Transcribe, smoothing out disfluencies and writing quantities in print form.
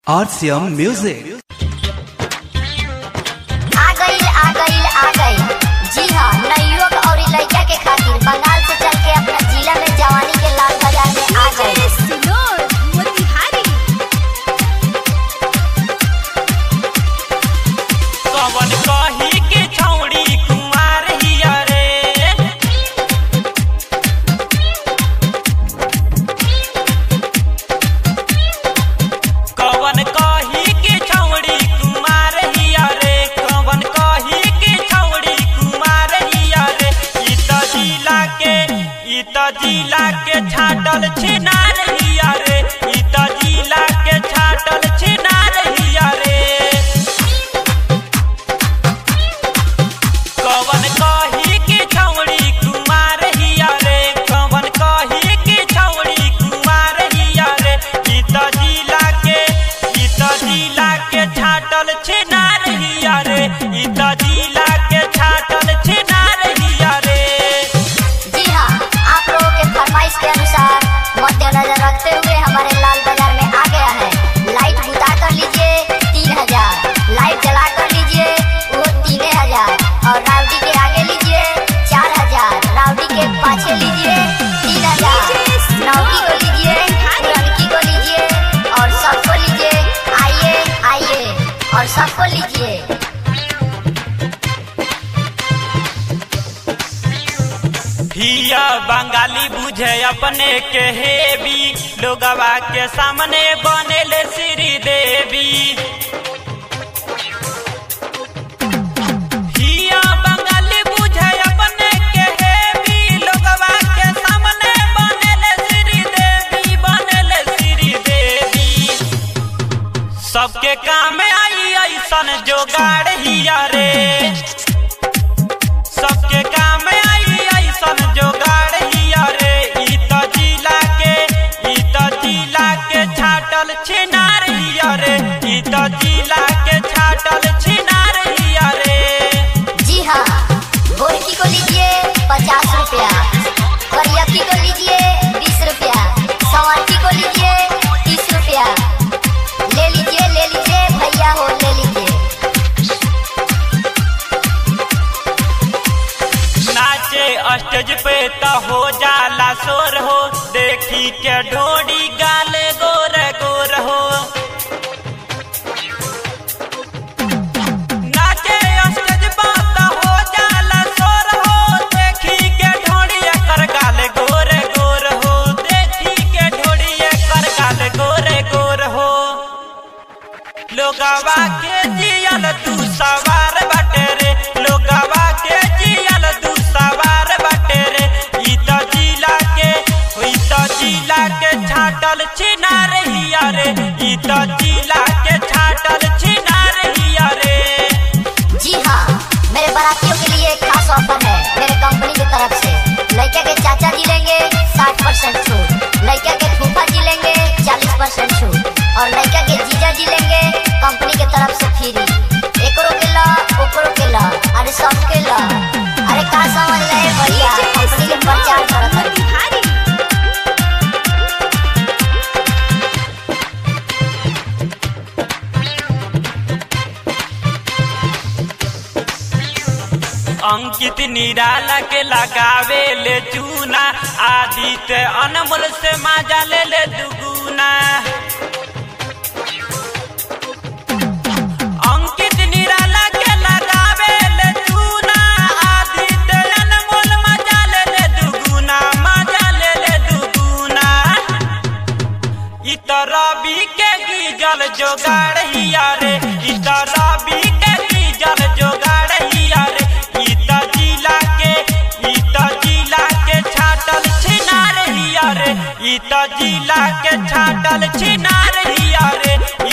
RCM Music। आ गईल जी हाँ, नवयुवक और लड़का के खातिर बंगाल से चल के अपना जिला में जवानी के लाल बाजार में आ गए। कवन कही के छौड़ी कुमार हिया रे, कवन कही के छौड़ी कुमार हिया रे, कवन कही के छौड़ी कुमार हिया रे। ई त जिला के छाटल छिनार हिया रे, ई त जिला के छाटल छिनार हिया रे। कवन कही के छौड़ी कुमार हिया रे, कवन कही के छौड़ी कुमार हिया रे। ई त जिला के छाटल छिनार हिया रे, ई त जिला के छाटल छिनार हिया रे। जी हाँ, आप लोगों के फरमाइश के अनुसार मद्देनजर रखते हुए हमारे लाल बाजार में आ गया है। लाइट बुता कर लीजिए 3000, लाइट जला कर लीजिए वो 3000, और राउडी के आगे लीजिए 4000, राउडी के पाछे लीजिए 3000, नौकी को लीजिए, लड़की को लीजिए और सबको लीजिए। आइए और सबको लीजिए। हिया बंगाली बुझे अपने के हेवी, लोगवा के सामने बनेले श्री देवी। हिया बंगाली बुझे अपने के हेवी, लोगवा के सामने बनेले श्री देवी, बनेले श्री देवी। सबके काम आई ऐसन जोगाड़ हिया रे, सबके काम आई ऐसन जोगाड़ हिया रे। ई त जिला के छाटल छिनार हिया रे, ई त जिला के छाटल छिनार हिया रे। जी हाँ, गोरकी को लीजिए 50 रुपया, करियकी को लीजिए 20 रुपया, सवारकी को लीजिए 30 रुपया। ले लीजिए भैया हो, ले लीजिए। नाचे स्टेज पे त हो जाला शोर हो, देखी के ढोड़ी गाले गोर गोर हो। नाचे स्टेज पे त हो जाला शोर हो, देखी के ढोड़ी एकर गाले गोर गोर हो, देखी के ढोड़ी एकर गाले गोर गोर हो। लोगवा के जियल तू सवार बाटे रे, लोगवा के जियल तू सवार बाटे रे। ई त जिला के छाटल छिनार हिया रे, ई त जिला के छाटल छिनार हिया रे। जी हाँ, मेरे बारातियों के लिए एक खास ऑफर है मेरे कंपनी की तरफ से। लड़का के चाचा जी लेंगे 60% छूट, लड़का के फूफा जी लेंगे 40% छूट, और लड़का के जीजा जी लेंगे कंपनी के तरफ से फ्री। एकरो के ला, ओकरो के ला, अरे सबके ला। अरे का समझ रहे भैया, कंपनी के प्रचार करत है। अंकित निराला के लगावे ले चूना, आदित्य अनमोल से माजा ले ले दुगुना। अंकित निराला के लगावे ले चूना, आदित्य अनमोल माजा ले ले दुगुना, माजा ले ले दुगुना। ई त रवि के गीजल जोगाड़ हिया रे, ई त रवि के गीजल जोगाड़ हिया रे। ई त जिला के छाटल छिनार हिया रे, ई त जिला के छाटल छिनार हिया रे।